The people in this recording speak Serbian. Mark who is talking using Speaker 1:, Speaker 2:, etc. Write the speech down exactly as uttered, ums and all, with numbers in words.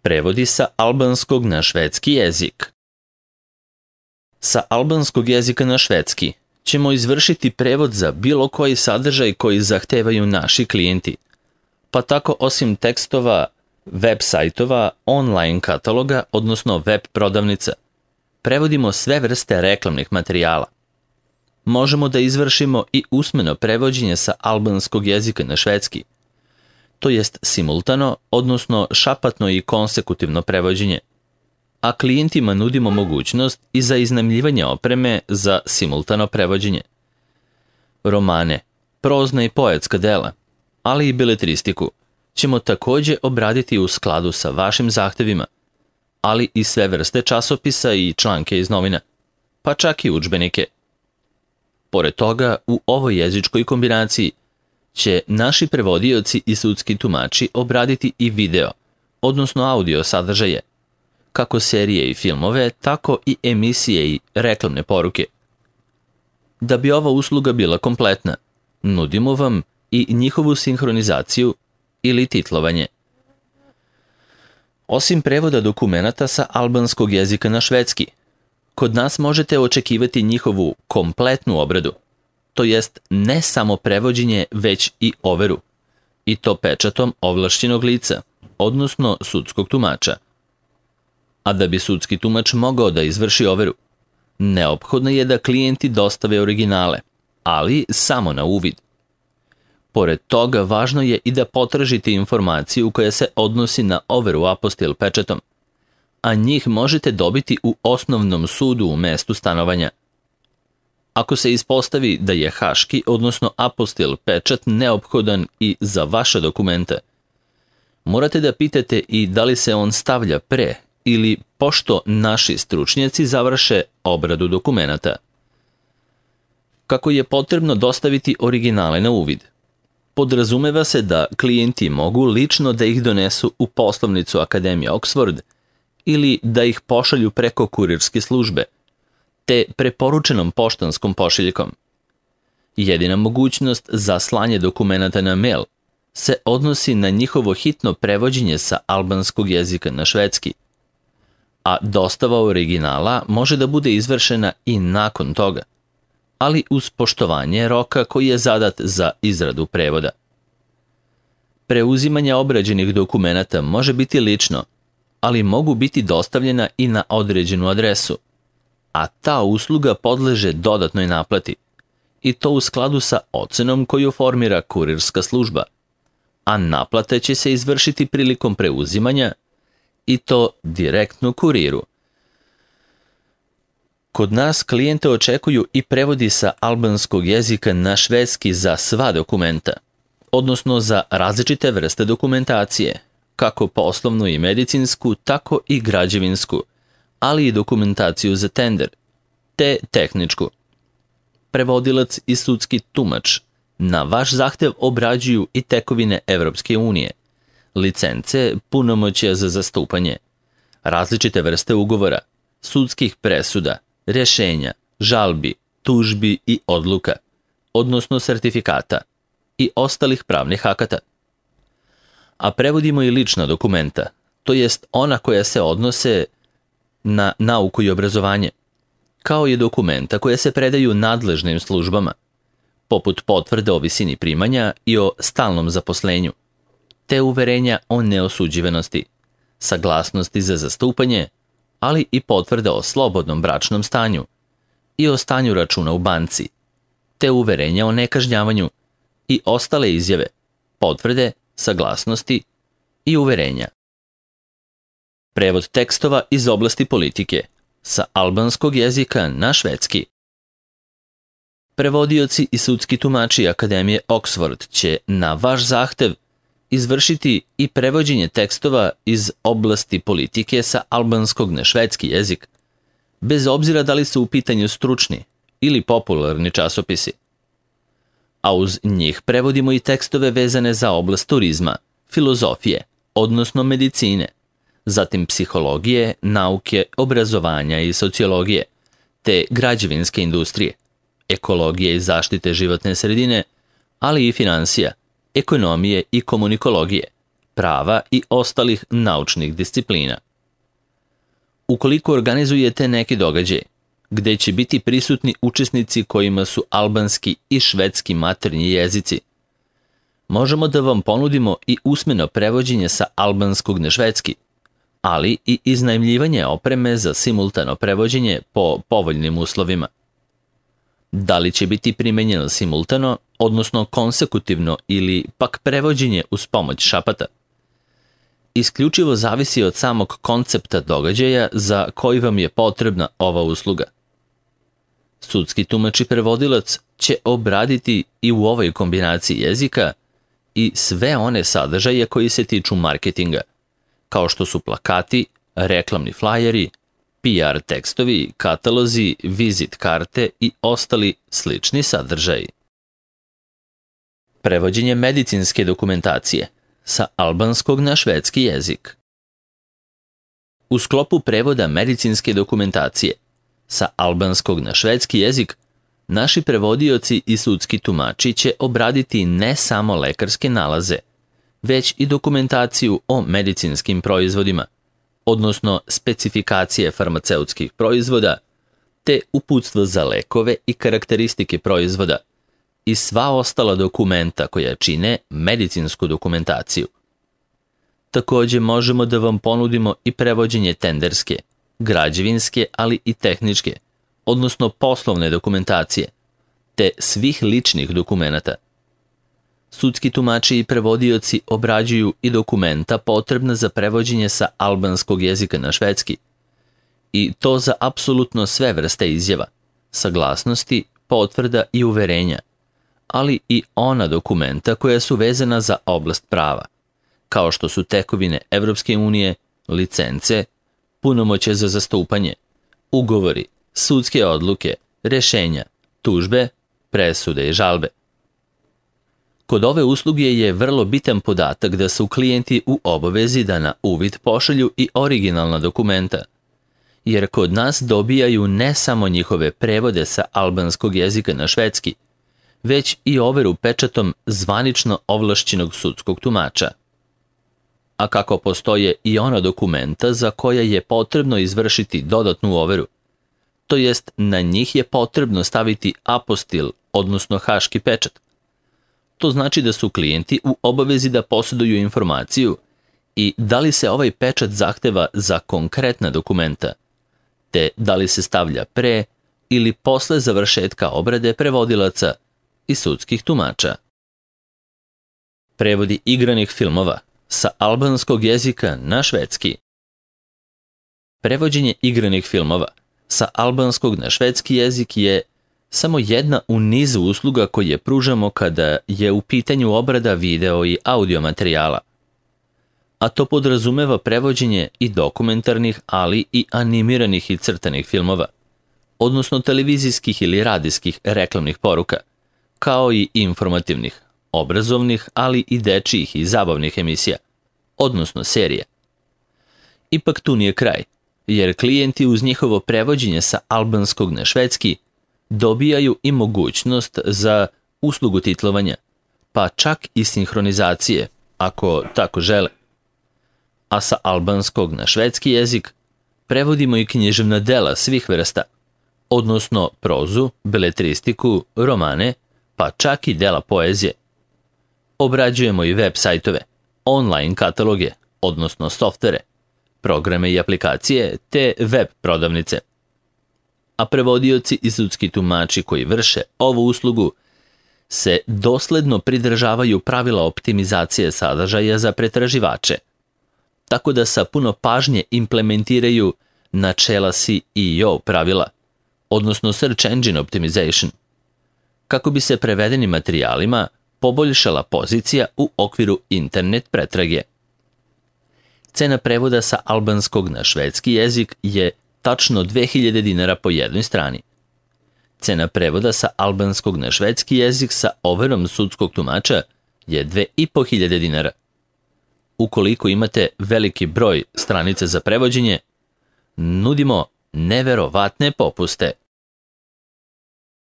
Speaker 1: Prevodi sa albanskog na švedski jezik. Sa albanskog jezika na švedski ćemo izvršiti prevod za bilo koji sadržaj koji zahtevaju naši klijenti. Pa tako osim tekstova, web sajtova, online kataloga, odnosno web prodavnica, prevodimo sve vrste reklamnih materijala. Možemo da izvršimo i usmeno prevođenje sa albanskog jezika na švedski, to jest simultano, odnosno šapatno i konsekutivno prevođenje, a klijentima nudimo mogućnost i za iznajmljivanje opreme za simultano prevođenje. Romane, prozna i poetska dela, ali i beletristiku ćemo također obraditi u skladu sa vašim zahtevima, ali i sve vrste časopisa i članke iz novina, pa čak i udžbenike. Pored toga, u ovoj jezičkoj kombinaciji će naši prevodioci i sudski tumači obraditi i video, odnosno audio sadržaje, kako serije i filmove, tako i emisije i reklamne poruke. Da bi ova usluga bila kompletna, nudimo vam i njihovu sinhronizaciju ili titlovanje. Osim prevoda dokumenata sa albanskog jezika na švedski, kod nas možete očekivati njihovu kompletnu obradu, to jest ne samo prevođenje, već i overu, i to pečatom ovlašćenog lica, odnosno sudskog tumača. A da bi sudski tumač mogao da izvrši overu, neophodno je da klijenti dostave originale, ali samo na uvid. Pored toga, važno je i da potražite informaciju koja se odnosi na overu apostil pečatom, a njih možete dobiti u osnovnom sudu u mestu stanovanja. Ako se ispostavi da je haški, odnosno apostil pečat neophodan i za vaše dokumenta, morate da pitate i da li se on stavlja pre ili pošto naši stručnjaci završe obradu dokumenata. Kako je potrebno dostaviti originale na uvid? Podrazumeva se da klijenti mogu lično da ih donesu u poslovnicu Akademije Oxford ili da ih pošalju preko kurirske službe, te preporučenom poštanskom pošiljkom. Jedina mogućnost za slanje dokumenata na mail se odnosi na njihovo hitno prevođenje sa albanskog jezika na švedski, a dostava originala može da bude izvršena i nakon toga, ali uz poštovanje roka koji je zadat za izradu prevoda. Preuzimanje obrađenih dokumenata može biti lično, ali mogu biti dostavljena i na određenu adresu, a ta usluga podleže dodatnoj naplati, i to u skladu sa ocenom koju formira kurirska služba, a naplata će se izvršiti prilikom preuzimanja i to direktno kuriru. Kod nas klijente očekuju i prevodi sa albanskog jezika na švedski za sva dokumenta, odnosno za različite vrste dokumentacije, kako poslovnu i medicinsku, tako i građevinsku, ali i dokumentaciju za tender, te tehničku. Prevodilac i sudski tumač na vaš zahtev obrađuju i tekovine Evropske unije, licence, punomoćja za zastupanje, različite vrste ugovora, sudskih presuda, rješenja, žalbi, tužbi i odluka, odnosno sertifikata i ostalih pravnih akata. A prevodimo i lična dokumenta, to jest ona koja se odnose na nauku i obrazovanje, kao i dokumenta koje se predaju nadležnim službama, poput potvrde o visini primanja i o stalnom zaposlenju, te uverenja o neosuđivanosti, saglasnosti za zastupanje, ali i potvrde o slobodnom bračnom stanju i o stanju računa u banci, te uverenja o nekažnjavanju i ostale izjave, potvrde, saglasnosti i uverenja. Prevod tekstova iz oblasti politike sa albanskog jezika na švedski. Prevodioci i sudski tumači Akademije Oxford će na vaš zahtev izvršiti i prevođenje tekstova iz oblasti politike sa albanskog na švedski jezik, bez obzira da li su u pitanju stručni ili popularni časopisi. A uz njih prevodimo i tekstove vezane za oblast turizma, filozofije, odnosno medicine, zatim psihologije, nauke, obrazovanja i sociologije, te građevinske industrije, ekologije i zaštite životne sredine, ali i finansija, ekonomije i komunikologije, prava i ostalih naučnih disciplina. Ukoliko organizujete neki događaj, gde će biti prisutni učesnici kojima su albanski i švedski maternji jezici, možemo da vam ponudimo i usmeno prevođenje sa albanskog na švedski, ali i iznajmljivanje opreme za simultano prevođenje po povoljnim uslovima. Da li će biti primenjeno simultano, odnosno konsekutivno ili pak prevođenje uz pomoć šapata, isključivo zavisi od samog koncepta događaja za koji vam je potrebna ova usluga. Sudski tumač i prevodilac će obraditi i u ovoj kombinaciji jezika i sve one sadržaje koji se tiču marketinga, kao što su plakati, reklamni flajeri, P R tekstovi, katalozi, vizit karte i ostali slični sadržaji. Prevođenje medicinske dokumentacije sa albanskog na švedski jezik. U sklopu prevoda medicinske dokumentacije sa albanskog na švedski jezik, naši prevodioci i sudski tumači će obraditi ne samo lekarske nalaze, već i dokumentaciju o medicinskim proizvodima, odnosno specifikacije farmaceutskih proizvoda, te uputstvo za lekove i karakteristike proizvoda i sva ostala dokumenta koja čine medicinsku dokumentaciju. Takođe možemo da vam ponudimo i prevođenje tenderske, građevinske, ali i tehničke, odnosno poslovne dokumentacije, te svih ličnih dokumenata. Sudski tumači i prevodioci obrađuju i dokumenta potrebna za prevođenje sa albanskog jezika na švedski, i to za apsolutno sve vrste izjava, saglasnosti, potvrda i uverenja, ali i ona dokumenta koja su vezana za oblast prava, kao što su tekovine Evropske unije, licence, punomoćje za zastupanje, ugovori, sudske odluke, rešenja, tužbe, presude i žalbe. Kod ove usluge je vrlo bitan podatak da su klijenti u obavezi da na uvid pošalju i originalna dokumenta, jer kod nas dobijaju ne samo njihove prevode sa albanskog jezika na švedski, već i overu pečatom zvanično ovlašćenog sudskog tumača. A kako postoje i ona dokumenta za koja je potrebno izvršiti dodatnu overu, to jest na njih je potrebno staviti apostil, odnosno haški pečat. To znači da su klijenti u obavezi da posjeduju informaciju i da li se ovaj pečat zahteva za konkretna dokumenta, te da li se stavlja pre ili posle završetka obrade prevodilaca i sudskih tumača. Prevodi igranih filmova sa albanskog jezika na švedski. Prevođenje igranih filmova sa albanskog na švedski jezik je samo jedna u nizu usluga koje pružamo kada je u pitanju obrada video i audio materijala, a to podrazumeva prevođenje i dokumentarnih, ali i animiranih i crtanih filmova, odnosno televizijskih ili radijskih reklamnih poruka, kao i informativnih, obrazovnih, ali i dečijih i zabavnih emisija, odnosno serije. Ipak tu nije kraj, jer klijenti uz njihovo prevođenje sa albanskog na švedski dobijaju i mogućnost za uslugu titlovanja, pa čak i sinhronizacije, ako tako žele. A sa albanskog na švedski jezik prevodimo i književna dela svih vrsta, odnosno prozu, beletristiku, romane, pa čak i dela poezije. Obrađujemo i web sajtove, online kataloge, odnosno softvere, programe i aplikacije, te web prodavnice. A prevodioci i sudski tumači koji vrše ovu uslugu se dosledno pridržavaju pravila optimizacije sadržaja za pretraživače, tako da sa puno pažnje implementiraju načela S E O pravila, odnosno Search Engine Optimization, kako bi se prevedenim materijalima poboljšala pozicija u okviru internet pretrage. Cena prevoda sa albanskog na švedski jezik je tačno dve hiljade dinara po jednoj strani. Cena prevoda sa albanskog na švedski jezik sa overom sudskog tumača je dve i po hiljade dinara. Ukoliko imate veliki broj stranica za prevođenje, nudimo neverovatne popuste.